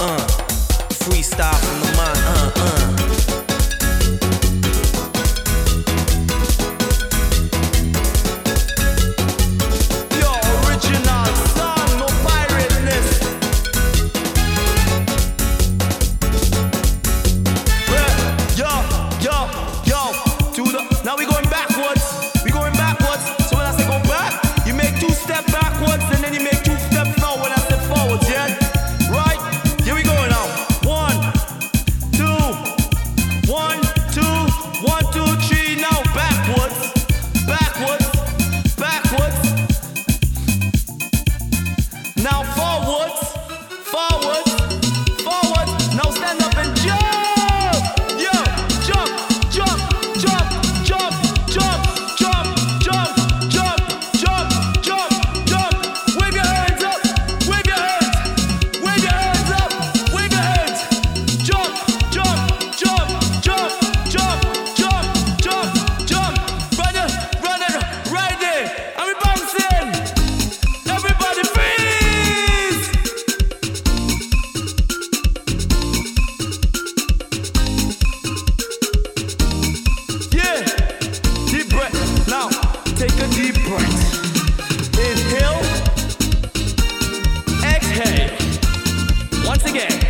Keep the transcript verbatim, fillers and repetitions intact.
uh. Freestyle from the mind, uh, uh. Now we going backwards, we going backwards. So when I say go back, you make two steps backwards and then you make two steps forward when I step forwards, yeah? Right? Here we go now. One, two, one, two, one, two, three. Now backwards, backwards, backwards. Now forwards, forwards, forwards. Now stand up and jump. Take a deep breath. Inhale. Exhale. Once again.